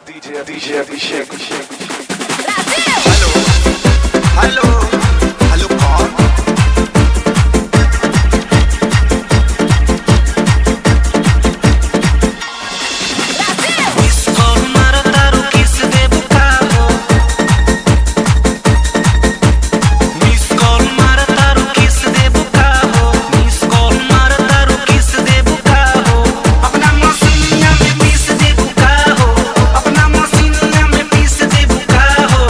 DJ Abhishek. Hello hello hello कौन? Miss call मारो तारू किस दे बुकाओ, मिस कॉल मारो तारू किस दे बुकाओ, मिस कॉल मारो तारू किस दे बुकाओ, अपना मसीनिया में पीस दे बुकाओ, अपना मसीनिया में पीस दे बुकाओ,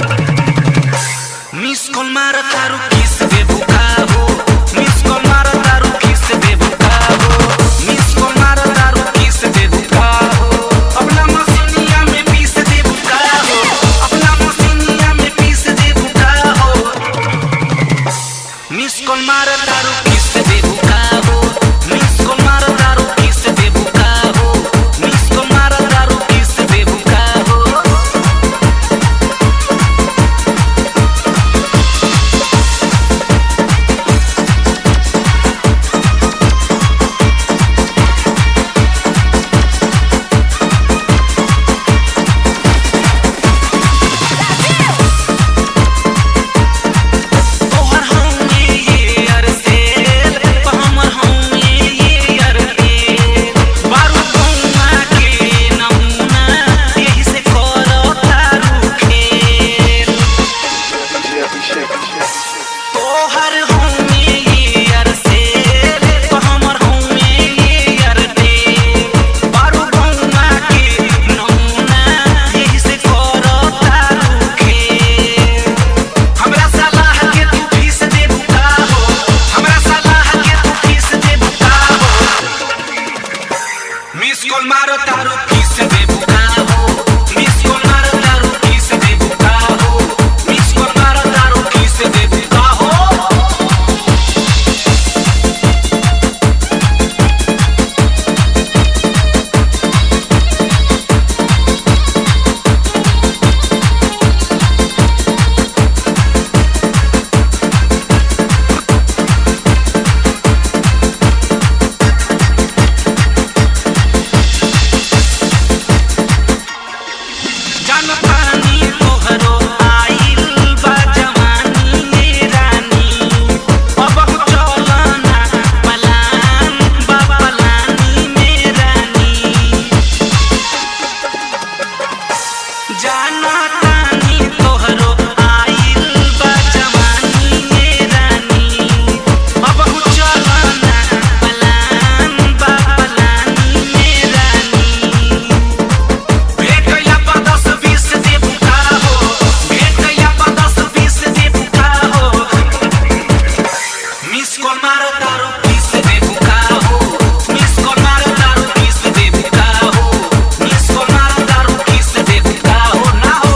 मिस कॉल मारो तारू किस दे बुकाओ, मिस कॉल मारो तारू किस दे बुकाओ, मिस कॉल मारो तारू किस दे बुकाओ, अपना मसीनिया में पीस दे बुकाओ, अपना मसीनिया में पीस दे बुकाओ, मिस कॉल मारो तारू किस दे बुकाओ, मिस कॉल मारो तारू किस दे बुकाओ, मिस कॉल मारो तारू किस दे बुकाओ। तोहर होंगे ये अरसेल, हमर होंगे ये अरसेल, बारूद गौंआ के नमूना, यही से करो तारू खेल। DJ Abhishek. तोहर होंगे ये अरसेल, हमर होंगे ये अरसेल, बारूद गौंआ के नमूना, यही से करो तारू खेल। हमरा सलाह के तू फीस दे बुकाओ, हमरा सलाह के तू फीस दे बुकाओ, मिस कॉल मारो तारू किस दे बुकाओ, मिस कॉल मारो तारू किस दे बुकाओ, मिस कॉल मारो तारू किस दे बुकाओ। जनतानी तोहरो आइल बा जवानी ये रानी, अब चलना पलान बा पलानी में रानी, जनतानी तोहरो आइल बा जवानी ये रानी, अब चलना पलान बा पलानी में रानी। भेट गइला पर 10-20 दे बुकाओ, भेट गइला पर 10-20 दे बुकाओ, मिस कॉल मारो तारू किस दे बुकाओ, मिस कॉल मारो तारू किस दे बुकाओ, मिस कॉल मारो तारू किस दे बुकाओ ना हो।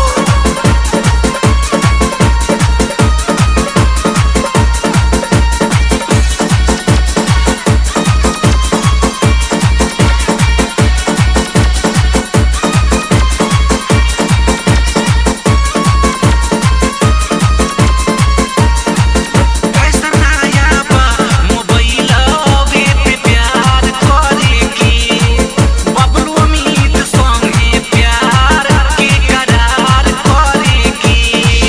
कैसा नया बा मोबाइलवे पे प्यार करे की, बबलू अमित संगे प्यार के करार करे की।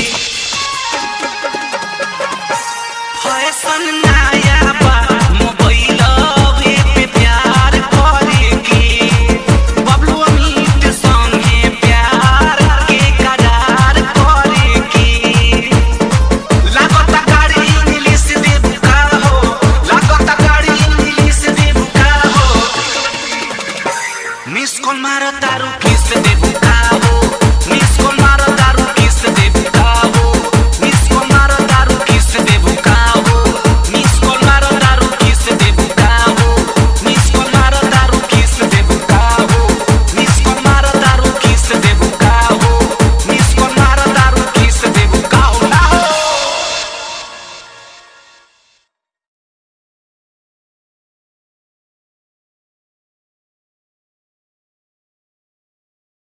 फैशन नया बा मोबाइलवे पे प्यार करे की, बबलू अमित संगे प्यार के करार करे की। लागता गाड़ी इंग्लिश दे बुकाओ, लागता गाड़ी इंग्लिश दे बुकाओ, मिस कॉल मारो तारू